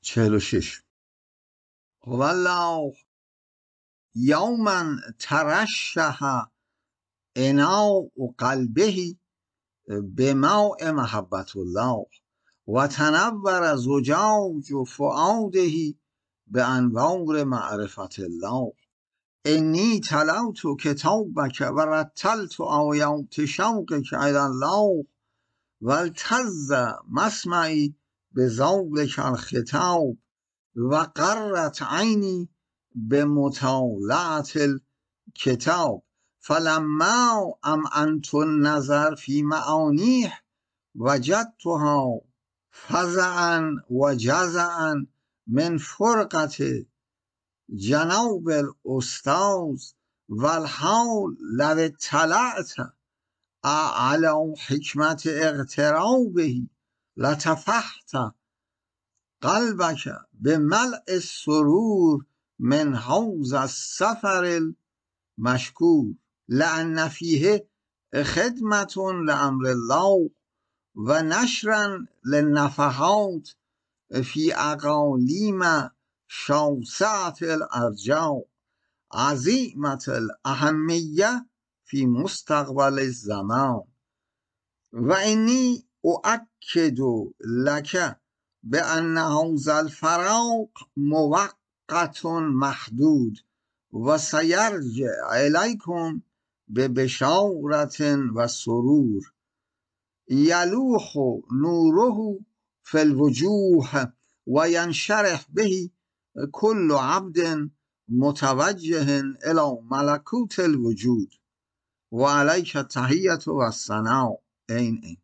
46 والله یوما ترشح اناء قلبه بماء محبت الله و تنور زجاج فؤاده بانوار معرفت الله انی تلوت کتابک و رتلت آیات شوقک الی الله و التز مسمعی بذلک الخطاب و قرت عینی بمطالعة الکتاب فلما امعنت النظر فی معانیه وجدتها فزعا و جزعا من فرقة جناب الاستاذ والحال لو اطلعت على حکمت اغترابه لتفحت قلبك بملء السرور من هذا السفر المشکور لأن فیه خدمة لأمر الله و نشرا للنفحات فی اقالیم شاسعة الارجاء عظیمة الاهمیه فی مستقبل الزمان و انی اؤکد لک بأن هذا الفراق موقت محدود و سیرجع الیکم ببشارة و سرور یلوح نوره فی الوجوه و ینشرح به کل عبد متوجه الی ملکوت الوجود و علیک التحیة و الثناء. این